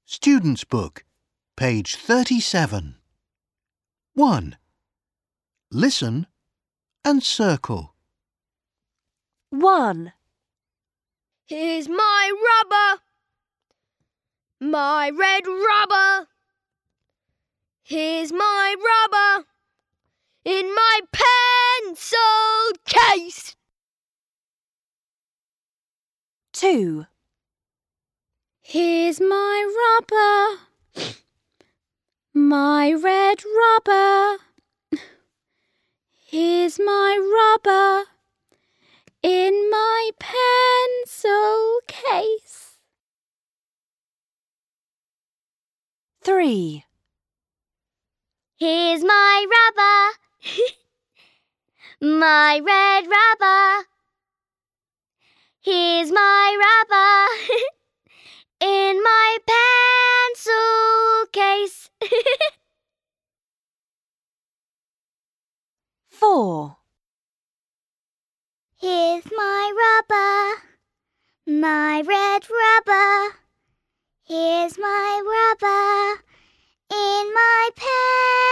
Student's Book, page 37. 1. Listen and circle. 1. Here's my rubber, my red rubber. Here's my rubber in my pencil case. 2. Here's my rubber, my red rubber. Here's my rubber in my pencil case. 3. Here's my rubber, my red rubber. Here's my rubber in my pencil case. 4. Here's my rubber, my red rubber. Here's my rubber in my pencil